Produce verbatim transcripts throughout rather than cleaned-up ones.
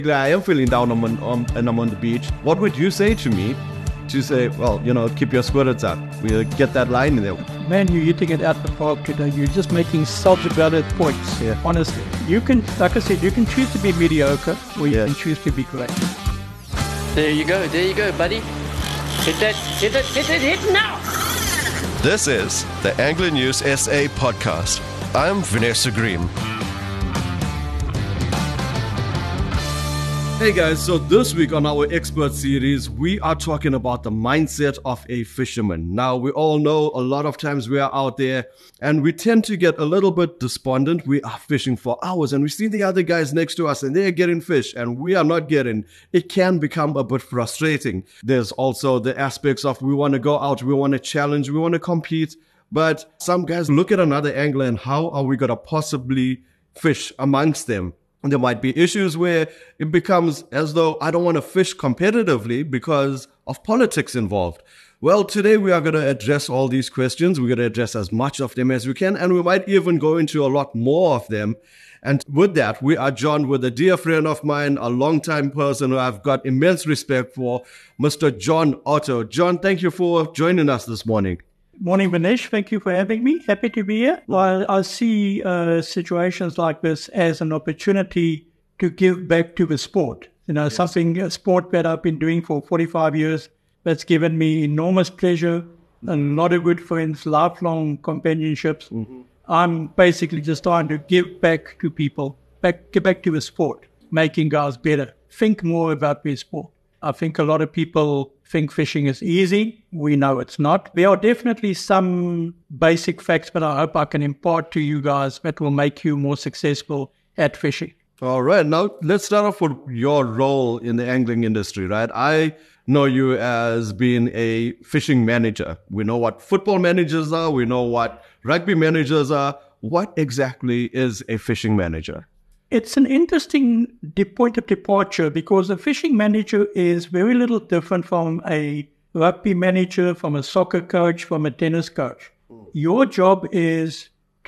I am feeling down on, on, and I'm on the beach. What would you say to me to say, well, you know, keep your spirits up? We'll get that line in there. Man, you're hitting it out the park today. You're just making self-developed points. Yeah. Honestly, you can, like I said, you can choose to be mediocre or you Yeah. can choose to be great. There you go, there you go, buddy. Hit that, hit it, hit it, hit now! This is the Angler News S A podcast. I'm Vanessa Green. Hey guys, so this week on our expert series, we are talking about the mindset of a fisherman. Now, we all know a lot of times we are out there and we tend to get a little bit despondent. We are fishing for hours and we see the other guys next to us and they're getting fish and we are not getting. It can become a bit frustrating. There's also the aspects of we want to go out, we want to challenge, we want to compete. But some guys look at another angler and how are we going to possibly fish amongst them? There might be issues where it becomes as though I don't want to fish competitively because of politics involved. Well, today we are going to address all these questions. We're going to address as much of them as we can, and we might even go into a lot more of them. And with that, we are joined with a dear friend of mine, a longtime person who I've got immense respect for, Mister John Otto. John, thank you for joining us this morning. Morning, Vinesh. Thank you for having me. Happy to be here. Well, I see uh, situations like this as an opportunity to give back to the sport. You know, yes. something, a sport that I've been doing for forty-five years that's given me enormous pleasure, a lot of good friends, lifelong companionships. Mm-hmm. I'm basically just trying to give back to people, back, give back to the sport, making guys better, think more about their sport. I think a lot of people think fishing is easy. We know it's not. There are definitely some basic facts that I hope I can impart to you guys that will make you more successful at fishing. All right. Now, let's start off with your role in the angling industry, right? I know you as being a fishing manager. We know what football managers are. We know what rugby managers are. What exactly is a fishing manager? It's an interesting point of departure because a fishing manager is very little different from a rugby manager, from a soccer coach, from a tennis coach. Your job is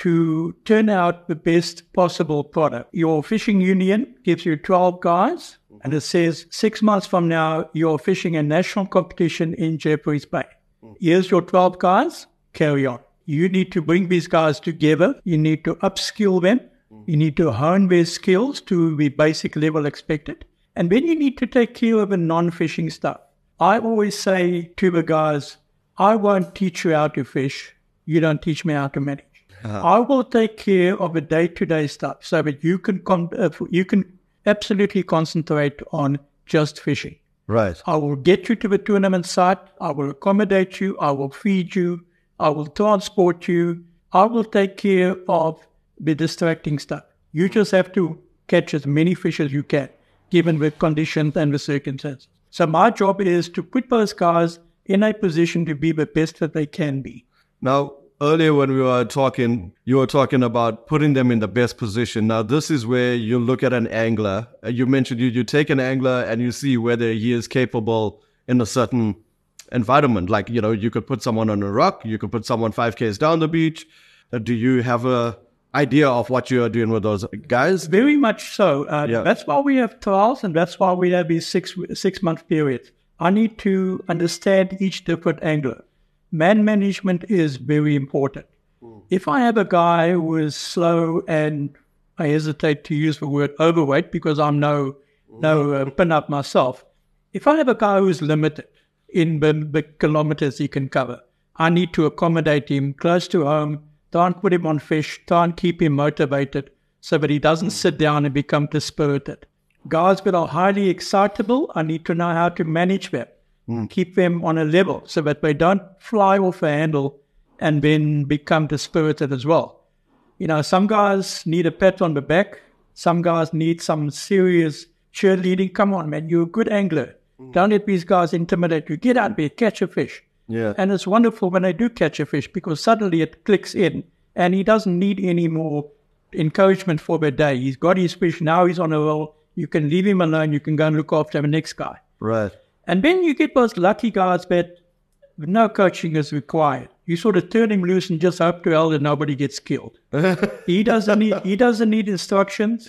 to turn out the best possible product. Your fishing union gives you twelve guys and it says six months from now, you're fishing a national competition in Jeffreys Bay. Here's your twelve guys, carry on. You need to bring these guys together. You need to upskill them. You need to hone their skills to the basic level expected. And then you need to take care of the non-fishing stuff. I always say to the guys, I won't teach you how to fish. You don't teach me how to manage. Uh-huh. I will take care of the day-to-day stuff so that you can con- uh, you can absolutely concentrate on just fishing. Right. I will get you to the tournament site. I will accommodate you. I will feed you. I will transport you. I will take care of the distracting stuff. You just have to catch as many fish as you can, given the conditions and the circumstances. So my job is to put those guys in a position to be the best that they can be. Now, earlier when we were talking, you were talking about putting them in the best position. Now, this is where you look at an angler. You mentioned you, you take an angler and you see whether he is capable in a certain environment. Like, you know, you could put someone on a rock, you could put someone five Ks down the beach. Uh, do you have a idea of what you are doing with those guys? Very much so. Uh, yeah. That's why we have trials and that's why we have these six, six month periods. I need to understand each different angler. Man management is very important. Mm. If I have a guy who is slow and I hesitate to use the word overweight because I'm no, mm. no uh, pin-up myself. If I have a guy who is limited in the, the kilometers he can cover, I need to accommodate him close to home. Don't put him on fish. Don't keep him motivated so that he doesn't sit down and become dispirited. Guys that are highly excitable, I need to know how to manage them. Mm. Keep them on a level so that they don't fly off the handle and then become dispirited as well. You know, some guys need a pat on the back. Some guys need some serious cheerleading. Come on, man, you're a good angler. Mm. Don't let these guys intimidate you. Get out there, catch a fish. Yeah. And it's wonderful when they do catch a fish because suddenly it clicks in and he doesn't need any more encouragement for the day. He's got his fish. Now he's on a roll. You can leave him alone. You can go and look after the next guy. Right. And then you get those lucky guys that no coaching is required. You sort of turn him loose and just hope to hell that nobody gets killed. he doesn't need, he doesn't need instructions.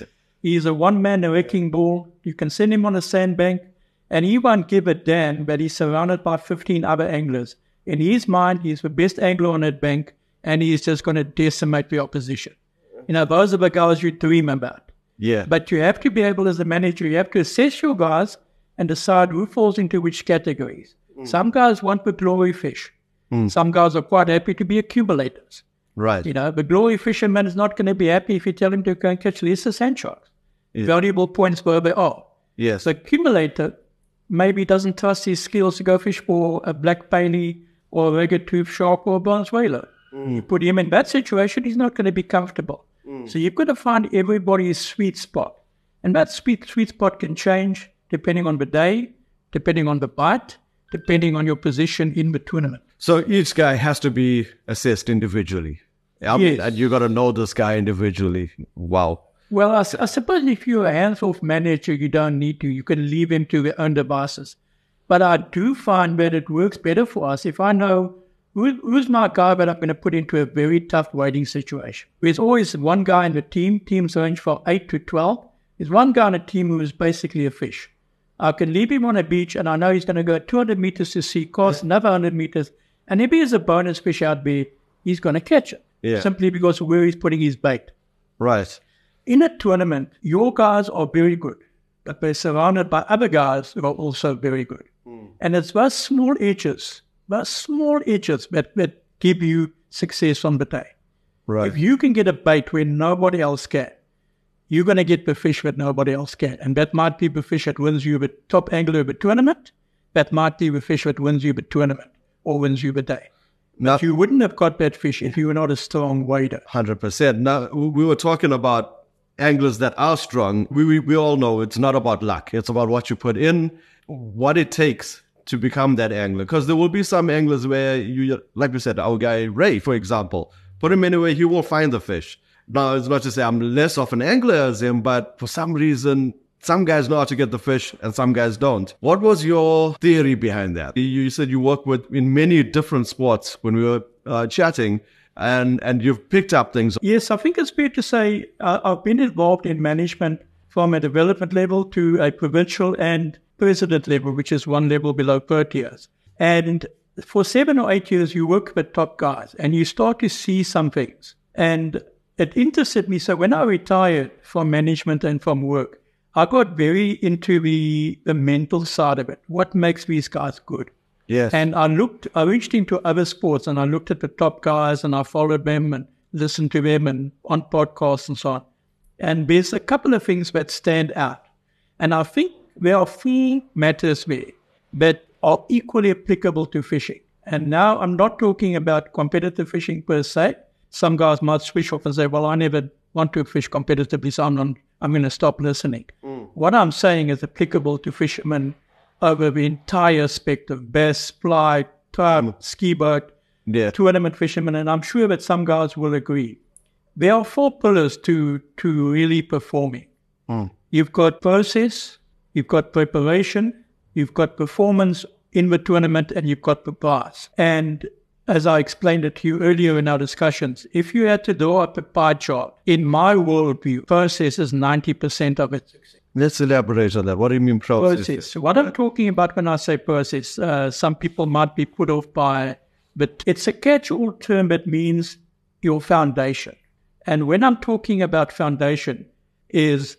He's a one-man wrecking ball. You can send him on a sandbank, and he won't give a damn that he's surrounded by fifteen other anglers. In his mind, he's the best angler on that bank, and he's just going to decimate the opposition. You know, those are the guys you dream about. Yeah. But you have to be able, as a manager, you have to assess your guys and decide who falls into which categories. Mm. Some guys want the glory fish. Mm. Some guys are quite happy to be accumulators. Right. You know, the glory fisherman is not going to be happy if you tell him to go and catch lesser sand sharks. Yeah. Valuable points where they are. Yes. The accumulator maybe doesn't trust his skills to go fish for a black paley or a ragged tooth shark or a bronze whaler. Mm. You put him in that situation, he's not going to be comfortable. Mm. So you've got to find everybody's sweet spot. And that sweet, sweet spot can change depending on the day, depending on the bite, depending on your position in the tournament. So each guy has to be assessed individually. I mean, yes. And you got to know this guy individually. Wow. Well, I, I suppose if you're a hands-off manager, you don't need to. You can leave him to their own devices. But I do find that it works better for us if I know who, who's my guy that I'm going to put into a very tough wading situation. There's always one guy in the team. Teams range from eight to twelve. There's one guy on a team who is basically a fish. I can leave him on a beach, and I know he's going to go two hundred meters to sea, cast another one hundred meters. And if he has a bonus fish out there, he's going to catch it. Yeah. Simply because of where he's putting his bait. Right. In a tournament, your guys are very good, but they're surrounded by other guys who are also very good. Mm. And it's those small edges, those small edges that, that give you success on the day. Right. If you can get a bait where nobody else can, you're going to get the fish that nobody else can. And that might be the fish that wins you the top angler of the tournament. That might be the fish that wins you the tournament or wins you the day. Now, but you wouldn't have got that fish if you were not a strong wader. one hundred percent. Now, we were talking about anglers that are strong. We, we we all know it's not about luck. It's about what you put in, what it takes to become that angler. Because there will be some anglers where, you, like we said, our guy Ray, for example, put him anywhere, he will find the fish. Now, it's not to say I'm less of an angler as him, but for some reason, some guys know how to get the fish and some guys don't. What was your theory behind that? You said you work with in many different sports when we were uh, chatting, and, and you've picked up things. Yes, I think it's fair to say uh, I've been involved in management from a development level to a provincial and president level, which is one level below Proteas. And for seven or eight years, you work with top guys and you start to see some things. And it interested me. So when I retired from management and from work, I got very into the, the mental side of it. What makes these guys good? Yes. And I looked, I reached into other sports and I looked at the top guys and I followed them and listened to them and on podcasts and so on. And there's a couple of things that stand out. And I think there are four matters there that are equally applicable to fishing. And now I'm not talking about competitive fishing per se. Some guys might switch off and say, well, I never want to fish competitively, so I'm, not, I'm going to stop listening. Mm. What I'm saying is applicable to fishermen over the entire spectrum: bass, fly, trout, mm. ski boat, yeah. tournament fishermen, and I'm sure that some guys will agree. There are four pillars to, to really performing. Mm. You've got process, you've got preparation, you've got performance in the tournament, and you've got the prize. And as I explained it to you earlier in our discussions, if you had to draw up a pie chart, in my worldview, process is ninety percent of its success. Let's elaborate on that. What do you mean process? Process. What I'm talking about when I say process, uh, some people might be put off by, but it's a catch-all term that means your foundation. And when I'm talking about foundation, is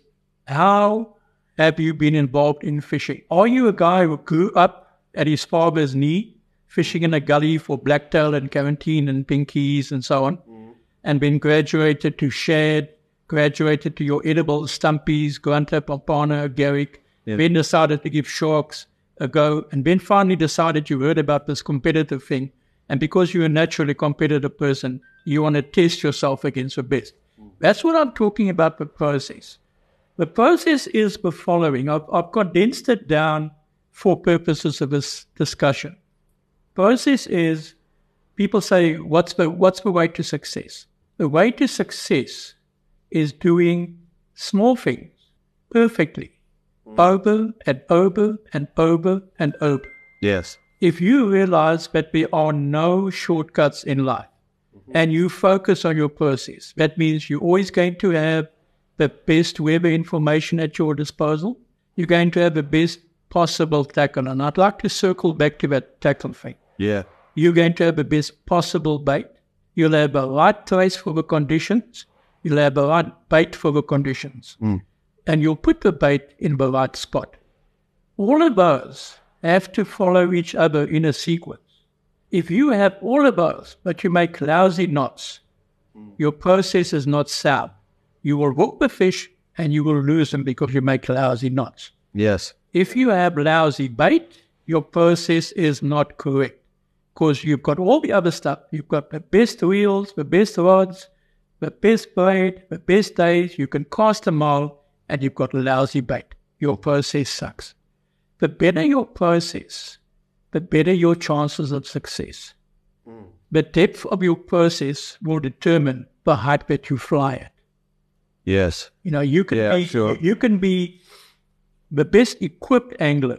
how have you been involved in fishing? Are you a guy who grew up at his father's knee, fishing in a gully for blacktail and carantine and pinkies and so on, mm. and then graduated to shad, graduated to your edible stumpies, grunter, pompano, garrick, yep. then decided to give sharks a go, and then finally decided you heard about this competitive thing, and because you're a naturally competitive person, you want to test yourself against the best. Mm. That's what I'm talking about, the process. The process is the following. I've, I've condensed it down for purposes of this discussion. Process is, people say, what's the what's the way to success? The way to success is doing small things perfectly, mm. over and over and over and over. Yes. If you realize that there are no shortcuts in life, mm-hmm. and you focus on your process, that means you're always going to have the best weather information at your disposal. You're going to have the best possible tackle. And I'd like to circle back to that tackle thing. Yeah. You're going to have the best possible bait. You'll have the right trace for the conditions. You'll have the right bait for the conditions. Mm. And you'll put the bait in the right spot. All of those have to follow each other in a sequence. If you have all of those, but you make lousy knots, mm. your process is not sound. You will hook the fish and you will lose them because you make lousy knots. Yes. If you have lousy bait, your process is not correct. Because you've got all the other stuff. You've got the best reels, the best rods, the best braid, the best days. You can cast them all, and you've got lousy bait. Your process sucks. The better your process, the better your chances of success. Mm. The depth of your process will determine the height that you fly at. Yes. You know, you can yeah, be sure. you can be the best equipped angler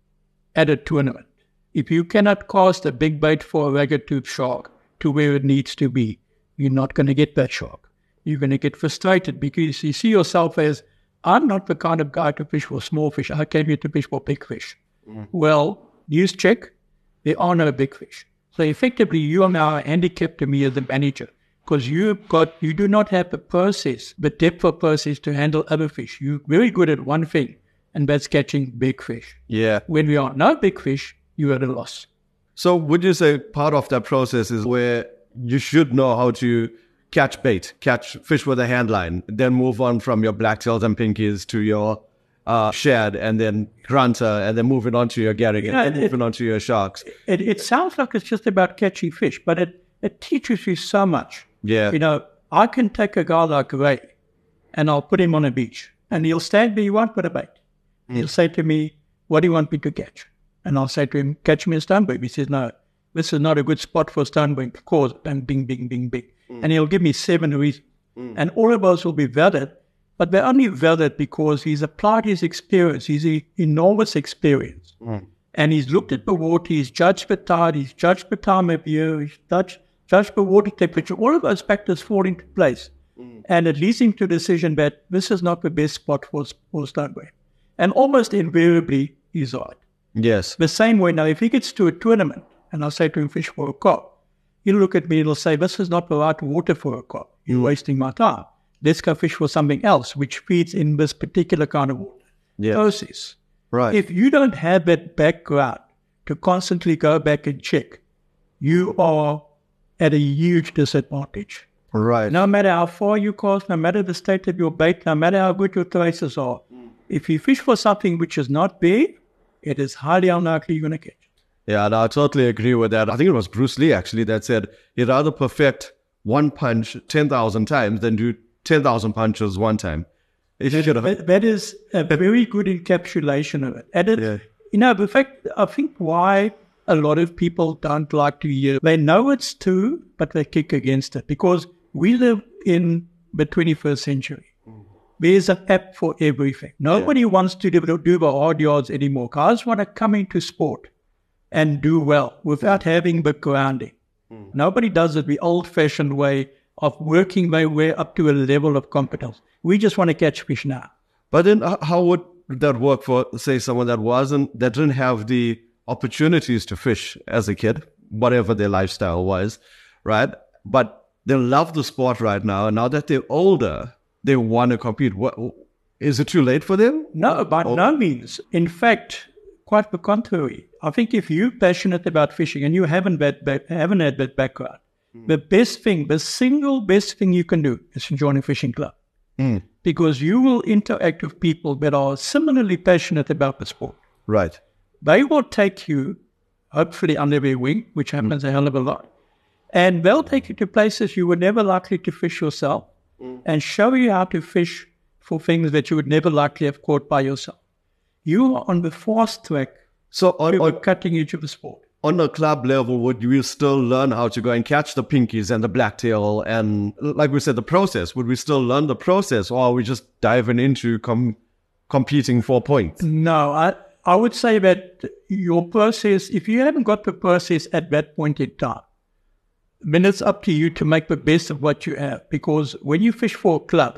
at a tournament. If you cannot cast a big bait for a ragged-toothed shark to where it needs to be, you're not going to get that shark. You're going to get frustrated because you see yourself as, I'm not the kind of guy to fish for small fish. I came here to fish for big fish. Mm. Well, news check, there are no big fish. So effectively, you are now handicapped to me as the manager because you've got, you do not have the process, the depth of process to handle other fish. You're very good at one thing, and that's catching big fish. Yeah. When we are no big fish, you are at a loss. So would you say part of that process is where you should know how to catch bait, catch fish with a hand line, then move on from your blacktails and pinkies to your uh, shad and then grunter and then moving on to your garrick Yeah, and then it- moving on to your sharks? It, it sounds like it's just about catching fish, but it, it teaches you so much. Yeah. You know, I can take a guy like Ray and I'll put him on a beach and he'll stand there, you want with a bait. He'll say to me, what do you want me to catch? And I'll say to him, catch me a stonebream. He says, no, this is not a good spot for a stonebream because bang, bing, bing, bing, bing. Mm. And he'll give me seven reasons. Mm. And all of those will be valid, but they're only valid because he's applied his experience, his e- enormous experience. Mm. And he's looked at the water, he's judged the tide, he's judged the time of year, he's judged, judged the water temperature. All of those factors fall into place. Mm. And it leads him to a decision that this is not the best spot for, for stonebream. And almost invariably, he's right. Yes. The same way now, if he gets to a tournament and I say to him, fish for a carp, he'll look at me and he'll say, this is not the right water for a carp. You're wasting my time. Let's go fish for something else, which feeds in this particular kind of water. Yeah. Process. Right. If you don't have that background to constantly go back and check, you are at a huge disadvantage. Right. No matter how far you cast, no matter the state of your bait, no matter how good your traces are, mm. if you fish for something which is not big, it is highly unlikely you're going to catch. Yeah, no, I totally agree with that. I think it was Bruce Lee, actually, that said he'd rather perfect one punch ten thousand times than do ten thousand punches one time. If you should have. That, that is a very good encapsulation of it. And it, Yeah. you know, the fact, I think why a lot of people don't like to hear, they know it's true, but they kick against it because we live in the twenty-first century. There's an app for everything. Nobody yeah. wants to do, do the hard yards anymore. Guys want to come into sport and do well without having the grounding. Mm. Nobody does it the old-fashioned way of working their way up to a level of competence. We just want to catch fish now. But then h- how would that work for, say, someone that wasn't, that didn't have the opportunities to fish as a kid, whatever their lifestyle was, right? But they love the sport right now, and now that they're older, they want to compete. What, is it too late for them? No, by Oh. no means. In fact, quite the contrary. I think if you're passionate about fishing and you haven't, that back, haven't had that background, mm. the best thing, the single best thing you can do is to join a fishing club. Mm. Because you will interact with people that are similarly passionate about the sport. Right. They will take you, hopefully under their wing, which happens mm. a hell of a lot, and they'll take you to places you were never likely to fish yourself mm. and show you how to fish for things that you would never likely have caught by yourself. You are on the fast track So on, to the on, cutting edge of the sport. on a club level, would you still learn how to go and catch the pinkies and the blacktail? And like we said, the process, would we still learn the process, or are we just diving into com- competing for points? No, I, I would say that your process, if you haven't got the process at that point in time, then it's up to you to make the best of what you have. Because when you fish for a club,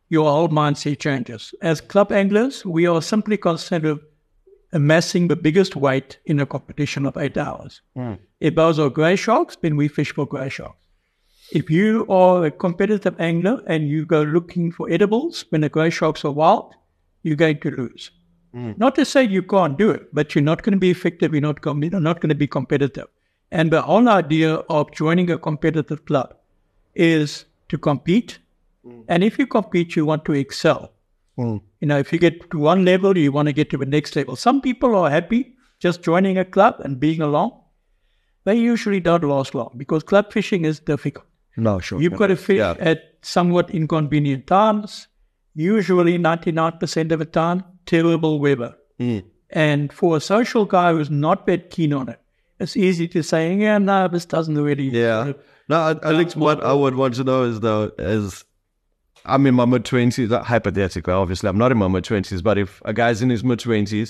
your whole mindset changes. As club anglers, we are simply concerned with amassing the biggest weight in a competition of eight hours. Mm. If those are grey sharks, then we fish for grey sharks. If you are a competitive angler and you go looking for edibles when the grey sharks are wild, you're going to lose. Mm. Not to say you can't do it, but you're not going to be effective, you're not, com- you're not going to be competitive. And the whole idea of joining a competitive club is to compete. Mm. And if you compete, you want to excel. Mm. You know, if you get to one level, you want to get to the next level. Some people are happy just joining a club and being along. They usually don't last long because club fishing is difficult. No, sure. You've got to fish yeah. at somewhat inconvenient times, usually ninety-nine percent of the time, terrible weather. Mm. And for a social guy who's not that keen on it, it's easy to say, yeah, no, this doesn't really... Yeah. No, I, I think what I would want to know is, though, is I'm in my mid-twenties, hypothetically, obviously, I'm not in my mid-twenties, but if a guy's in his mid-twenties,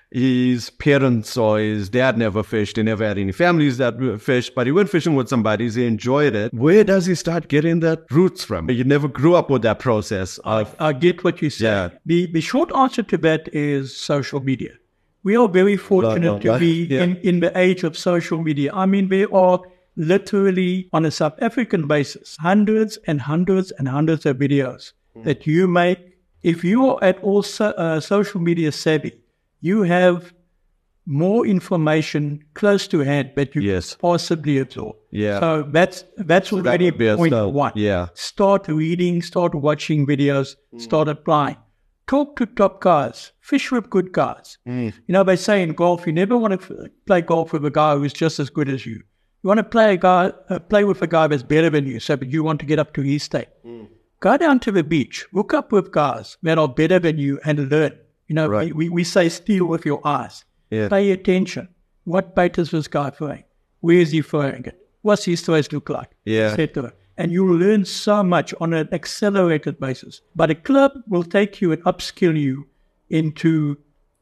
his parents or his dad never fished, he never had any families that fished, but he went fishing with somebody, he enjoyed it. Where does he start getting that roots from? You never grew up with that process. Of, I, I get what you say. Yeah. The, the short answer to that is social media. We are very fortunate no, no, to be yeah. in, in the age of social media. I mean, there are literally, on a South African basis, hundreds and hundreds and hundreds of videos mm. that you make. If you are at all so, uh, social media savvy, you have more information close to hand that you yes. can possibly absorb. Yeah. So that's that's already that point no. one. Yeah. Start reading, start watching videos, mm. start applying. Talk to top guys. Fish with good guys. Mm. You know, they say in golf, you never want to f- play golf with a guy who's just as good as you. You want to play a guy, uh, play with a guy that's better than you, so that you want to get up to his state. Mm. Go down to the beach, hook up with guys that are better than you and learn. You know, right. we, we say steal with your eyes. Yeah. Pay attention. What bait is this guy throwing? Where is he throwing it? What's his throws look like? Yeah. et cetera. And you'll learn so much on an accelerated basis. But a club will take you and upskill you into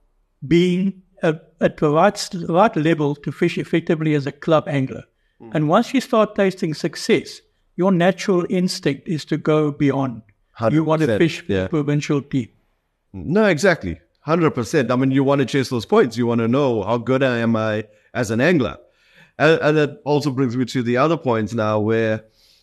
being a, at the right, right level to fish effectively as a club angler. Mm. And once you start tasting success, your natural instinct is to go beyond. one hundred percent. You want to fish for yeah. the provincial team. No, exactly. one hundred percent. I mean, you want to chase those points. You want to know how good am I as an angler. And, and that also brings me to the other points now where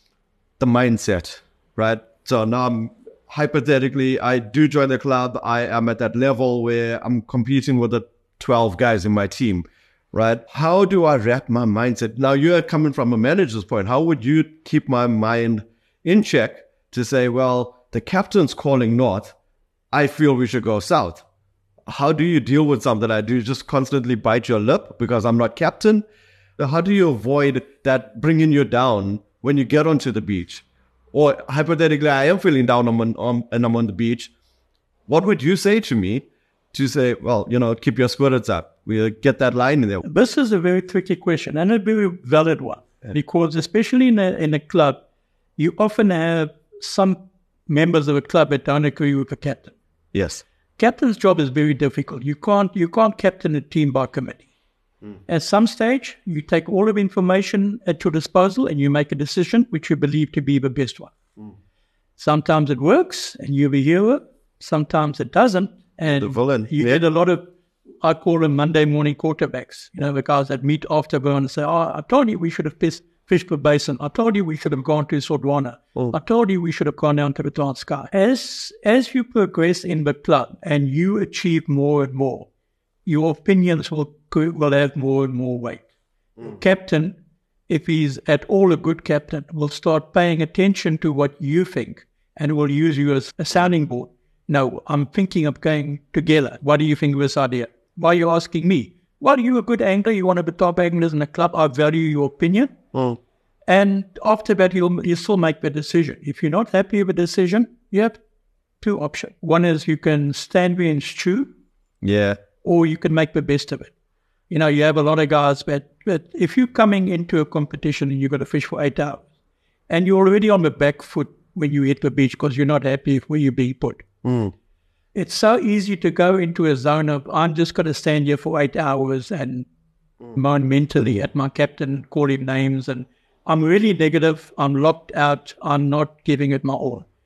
the mindset, right? So now I'm, hypothetically, I do join the club. I am at that level where I'm competing with the twelve guys in my team, right? How do I wrap my mindset? Now, you're coming from a manager's point. How would you keep my mind in check to say, well, the captain's calling north. I feel we should go south. How do you deal with something like that? Do you just constantly bite your lip because I'm not captain? How do you avoid that bringing you down when you get onto the beach? Or hypothetically, I am feeling down on, on, and I'm on the beach. What would you say to me to say, well, you know, keep your spirits up? We'll get that line in there. This is a very tricky question and a very valid one. Yeah. Because especially in a, in a club, you often have some members of a club that don't agree with the captain. Yes. Captain's job is very difficult. You can't you can't captain a team by committee. Mm. At some stage, you take all of the information at your disposal and you make a decision which you believe to be the best one. Mm. Sometimes it works and you're the hero. Sometimes it doesn't. And the villain. You yeah. get a lot of, I call them Monday morning quarterbacks. You know, the guys that meet after and say, oh, I told you we should have fished, fished for Basin. I told you we should have gone to Sodwana. Oh. I told you we should have gone down to the Transkei. As, as you progress in the club and you achieve more and more, your opinions will, will have more and more weight. Mm. Captain, if he's at all a good captain, will start paying attention to what you think and will use you as a sounding board. No, I'm thinking of going together. What do you think of this idea? Why are you asking me? Well, you're a good angler. You're one of the top anglers in the club. I value your opinion. Mm. And after that, you'll, you'll still make the decision. If you're not happy with the decision, you have two options. One is you can stand there and stew. Yeah. Or you can make the best of it. You know, you have a lot of guys that, that if you're coming into a competition and you've got to fish for eight hours, and you're already on the back foot when you hit the beach because you're not happy with where you're being put. Mm. It's so easy to go into a zone of, I'm just going to stand here for eight hours and mm. moan mentally at my captain, call him names, and I'm really negative, I'm locked out, I'm not giving it my all.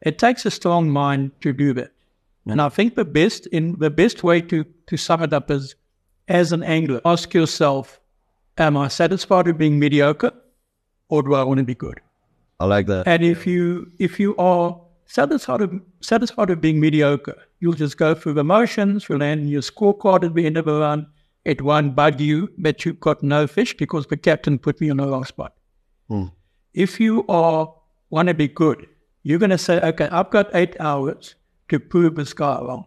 It takes a strong mind to do that. And I think the best in the best way to, to sum it up is, as an angler, ask yourself, am I satisfied with being mediocre, or do I want to be good? I like that. And if you if you are satisfied with, satisfied with being mediocre, you'll just go through the motions, you'll land your scorecard at the end of the run. It won't bug you that you've got no fish because the captain put me on the wrong spot. Hmm. If you are want to be good, you're going to say, okay, I've got eight hours to prove this guy wrong.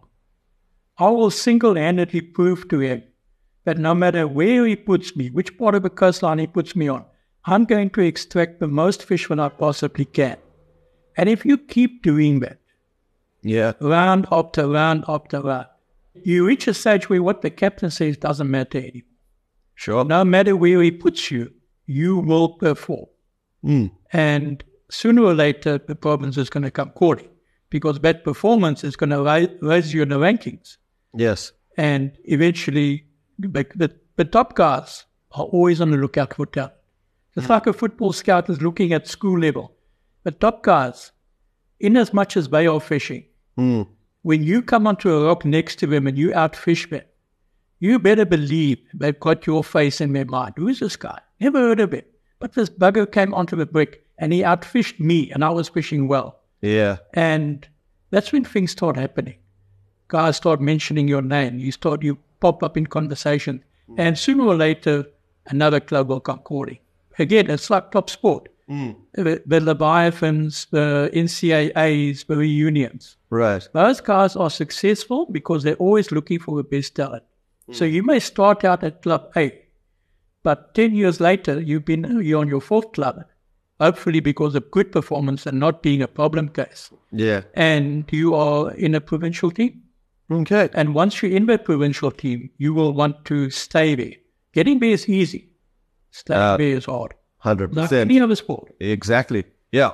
I will single-handedly prove to him that no matter where he puts me, which part of the coastline he puts me on, I'm going to extract the most fish that I possibly can. And if you keep doing that, Yeah. round after round after round, you reach a stage where what the captain says doesn't matter anymore. Sure. No matter where he puts you, you will perform. Mm. And sooner or later, the province is going to come calling, because that performance is going to rise, raise you in the rankings. Yes. And eventually, the, the, the top guys are always on the lookout for talent. It's like a football scout is looking at school level. The top guys, in as much as they are fishing, Mm. when you come onto a rock next to them and you outfish them, you better believe they've got your face in their mind. Who's this guy? Never heard of him. But this bugger came onto the brick and he outfished me and I was fishing well. Yeah. And that's when things start happening. Guys start mentioning your name. You start, you pop up in conversation. Mm. And sooner or later, another club will come calling. Again, it's like top sport. Mm. The, the Leviathans, the N C A As, the reunions. Right. Those guys are successful because they're always looking for the best talent. Mm. So you may start out at Club A, but ten years later, you've been you're on your fourth club, hopefully because of good performance and not being a problem case. Yeah. And you are in a provincial team. Okay. And once you're in that provincial team, you will want to stay there. Getting there is easy. Staying Uh, there is hard. one hundred Like percent. any other sport. Exactly. Yeah.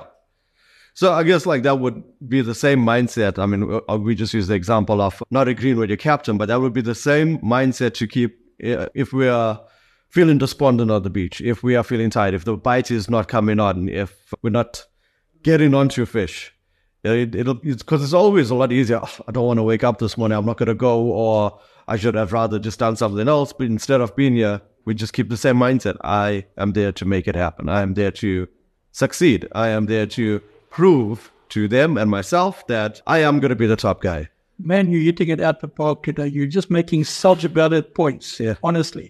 So I guess like that would be the same mindset. I mean, we- we just use the example of not agreeing with your captain, but that would be the same mindset to keep uh, if we are feeling despondent on the beach, if we are feeling tired, if the bite is not coming on, if we're not getting onto fish. It, it'll because it's, it's always a lot easier. "Oh, I don't want to wake up this morning. I'm not going to go, or I should have rather just done something else. But instead of being here, we just keep the same mindset. I am there to make it happen. I am there to succeed. I am there to prove to them and myself that I am going to be the top guy. Man, you're hitting it out the park today. You're just making such valid points, Yeah. honestly.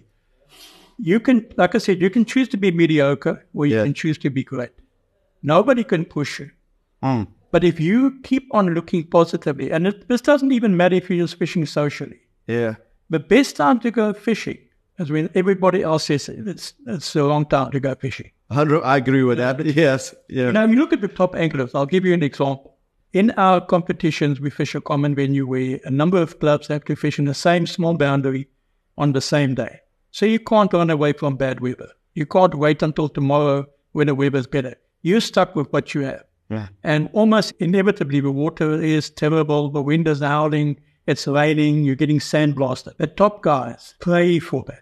You can, like I said, you can choose to be mediocre or you Yeah. can choose to be great. Nobody can push you. Mm. But if you keep on looking positively, and it, this doesn't even matter if you're just fishing socially. Yeah. The best time to go fishing is when everybody else says it's, it's the wrong time to go fishing. one hundred, I agree with that. Yes. Yeah. Now, you look at the top anglers. I'll give you an example. In our competitions, we fish a common venue where a number of clubs have to fish in the same small boundary on the same day. So you can't run away from bad weather. You can't wait until tomorrow when the weather's better. You're stuck with what you have. Yeah. And almost inevitably, the water is terrible, the wind is howling, it's raining, you're getting sandblasted. The top guys pray for that.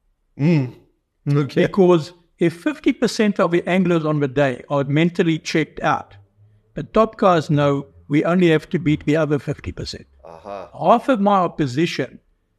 Mm. Okay. Because if fifty percent of the anglers on the day are mentally checked out, the top guys know we only have to beat the other fifty percent. Uh-huh. Half of my opposition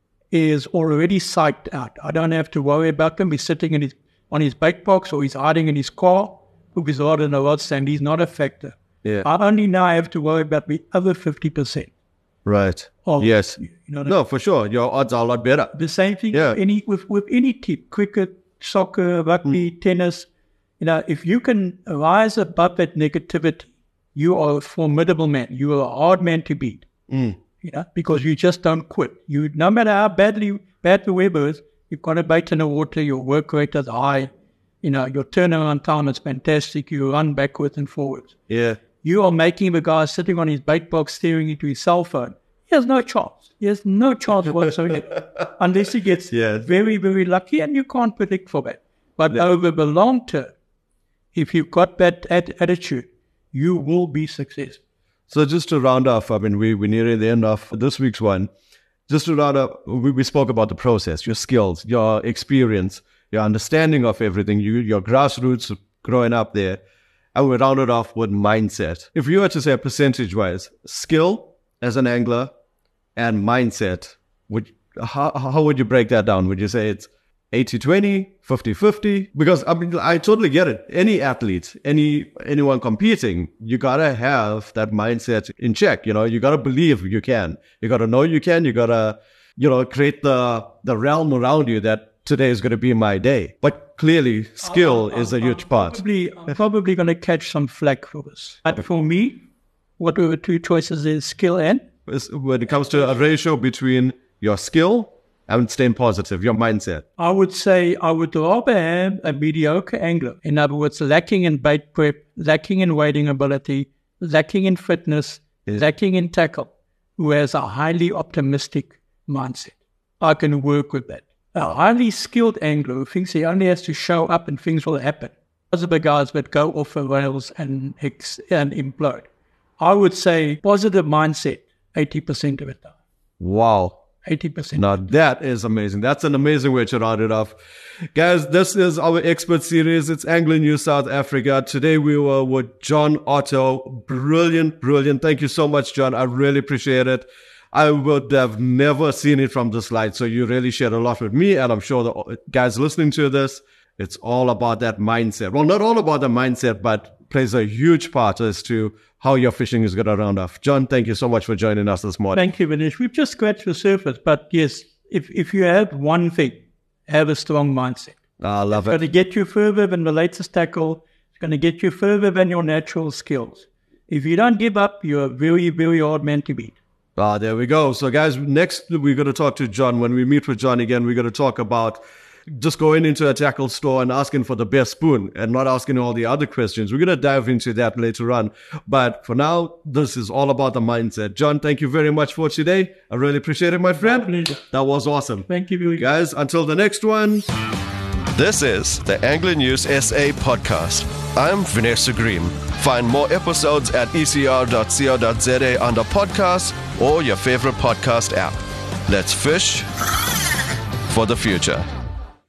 is already psyched out. I don't have to worry about him. He's sitting in his, on his bait box or he's hiding in his car with his rod and a rod stand. He's not a factor. Yeah. I only now have to worry about the other fifty percent. Right. Of, Yes. You know what I No, for sure. Your odds are a lot better. The same thing Yeah. with any with, with any team, cricket, soccer, rugby, Mm. tennis. You know, if you can rise above that negativity, you are a formidable man. You are a hard man to beat. Mm. You know, because you just don't quit. You, no matter how badly bad the weather is, you've got a bait in the water. Your work rate is high. You know, your turnaround time is fantastic. You run backwards and forwards. Yeah. You are making the guy sitting on his bait box staring into his cell phone. He has no chance. He has no chance whatsoever unless he gets Yes. very, very lucky, and you can't predict for that. But Yeah. over the long term, if you've got that at- attitude, you will be successful. So just to round off, I mean, we, we're nearing the end of this week's one. Just to round up, we, we spoke about the process, your skills, your experience, your understanding of everything, you, your grassroots growing up there. and we round it off with mindset. If you were to say percentage-wise, skill as an angler and mindset, would how, how would you break that down? Would you say it's eighty twenty, fifty fifty? Because I mean, I totally get it. Any athlete, any anyone competing, you gotta have that mindset in check. You know, you gotta believe you can. You gotta know you can. You gotta, you know, create the the realm around you that today is going to be my day. But clearly, skill I'm, is a I'm, huge I'm part. Probably, I'm probably going to catch some flack for this. But for me, what were the two choices is skill and? When it comes to a ratio between your skill and staying positive, your mindset. I would say I would rather have a mediocre angler. In other words, lacking in bait prep, lacking in wading ability, lacking in fitness, Yeah. lacking in tackle, who has a highly optimistic mindset. I can work with that. A highly skilled angler who thinks he only has to show up and things will happen. Those are the guys that go off the rails and, ex- and implode. I would say positive mindset, eighty percent of it though. Wow. eighty percent. Now that is amazing. That's an amazing way to round it off. Guys, this is our expert series. It's Angling News South Africa. Today we were with John Otto. Brilliant, brilliant. Thank you so much, John. I really appreciate it. I would have never seen it from this light. So you really shared a lot with me. And I'm sure the guys listening to this, it's all about that mindset. Well, not all about the mindset, but plays a huge part as to how your fishing is going to round off. John, thank you so much for joining us this morning. Thank you, Vinesh. We've just scratched the surface. But yes, if, if you have one thing, have a strong mindset. I love It's going it. to get you further than the latest tackle. It's going to get you further than your natural skills. If you don't give up, you're a very, very hard man to beat. Ah, there we go. So, guys, next we're going to talk to John. When we meet with John again, we're going to talk about just going into a tackle store and asking for the best spoon and not asking all the other questions. We're going to dive into that later on. But for now, this is all about the mindset. John, thank you very much for today. I really appreciate it, my friend. pleasure. That was awesome. Thank you very much. Guys, until the next one. This is the Angling News S A podcast. I'm Vanessa Green. Find more episodes at e c r dot co dot z a under podcasts or your favorite podcast app. Let's fish for the future.